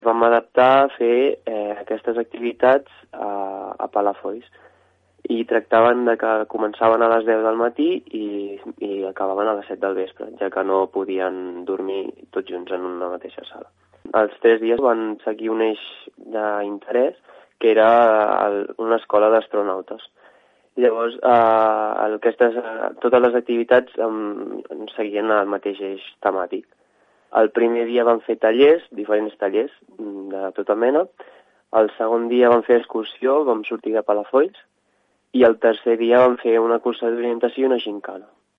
Vam adaptar a fer aquestes activitats a Palafolls i tractaven de que començaven a les 10 del matí i acabaven a les 7 del vespre, ja que no podien dormir tots junts en una mateixa sala. Els 3 dies van seguir un eix d'interès que era una escola d'astronautes. Llavors, totes les activitats seguien el mateix eix temàtic. El primer dia van fer tallers, diferents tallers de tota mena. El segon dia van fer excursió, vam sortir de Palafolls. I el tercer dia vam fer una cursa d'orientació i una gincana.